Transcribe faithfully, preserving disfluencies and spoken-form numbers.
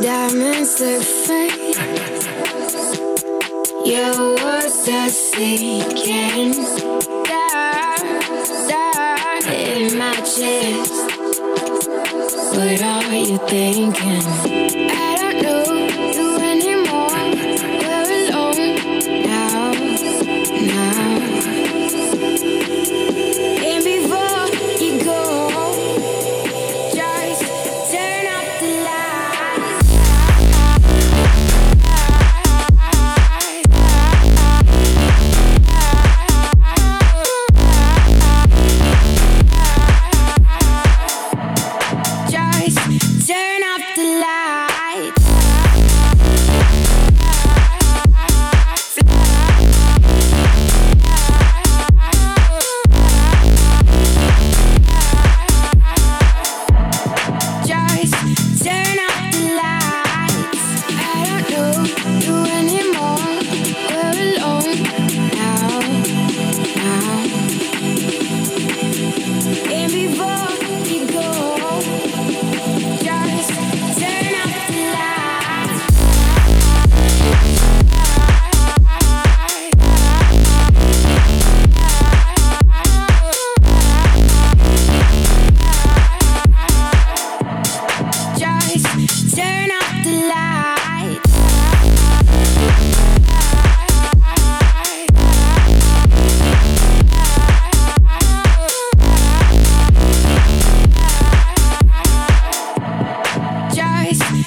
Diamonds look fake. Your words are sinking dark, dark in my chest. What are you thinking? I don't know you anymore. We're alone now, now. And before you go, just turn off the lights. Just turn off the lights. Just turn off the lights. I don't know you anymore. We're alone now, now. And before you go, just turn off the lights. Just turn off the lights. Just